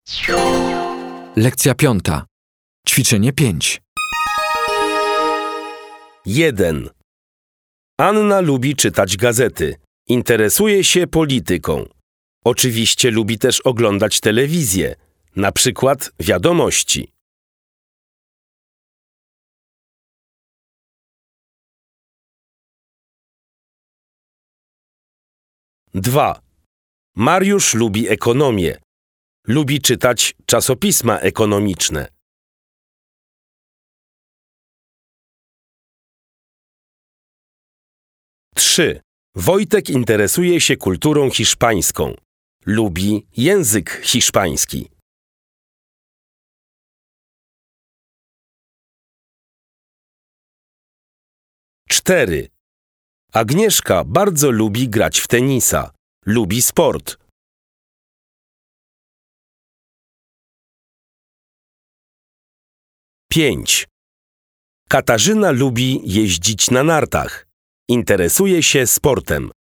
Lekcja 5. Ćwiczenie 5. 1. Anna lubi czytać gazety. Interesuje się polityką. Oczywiście lubi też oglądać telewizję, na przykład wiadomości. 2. Mariusz lubi ekonomię. Lubi czytać czasopisma ekonomiczne. 3. Wojtek interesuje się kulturą hiszpańską. Lubi język hiszpański. 4. Agnieszka bardzo lubi grać w tenisa. Lubi sport. 5. Katarzyna lubi jeździć na nartach. Interesuje się sportem.